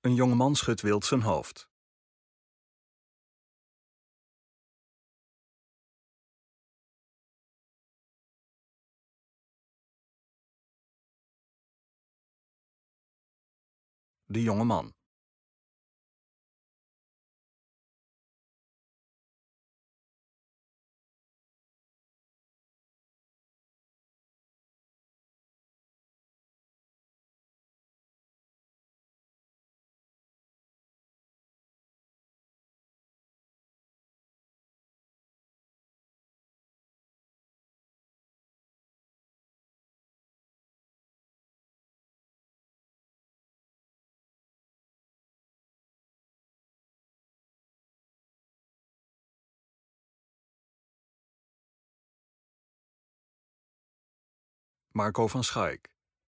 Een jongeman schudt wild zijn hoofd. De jongeman. Marco van Schaik.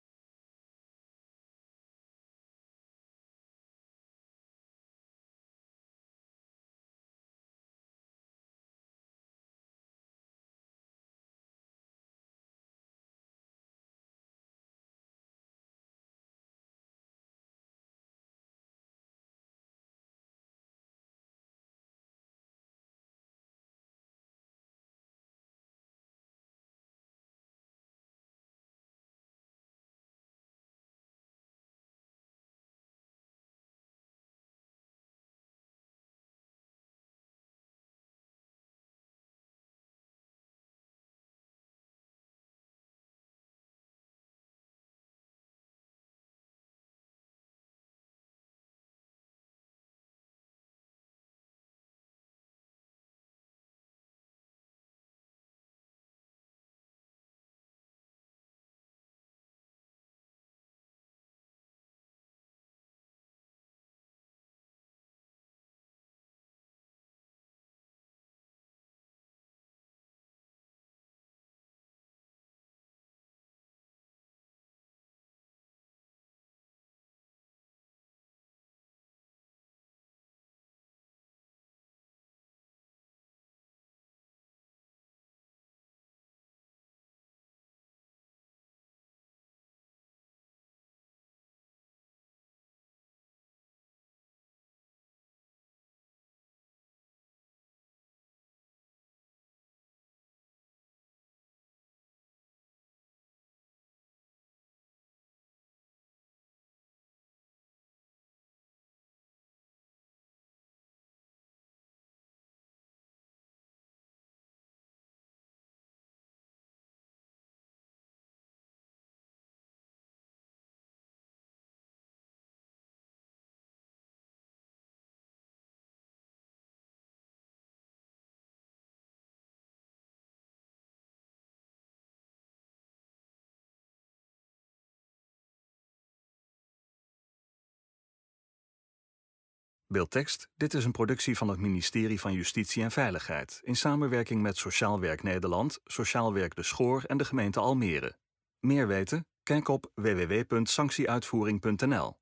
Beeldtekst: dit is een productie van het ministerie van Justitie en Veiligheid in samenwerking met Sociaal Werk Nederland, Sociaal Werk De Schoor en de gemeente Almere. Meer weten? Kijk op www.sanctieuitvoering.nl.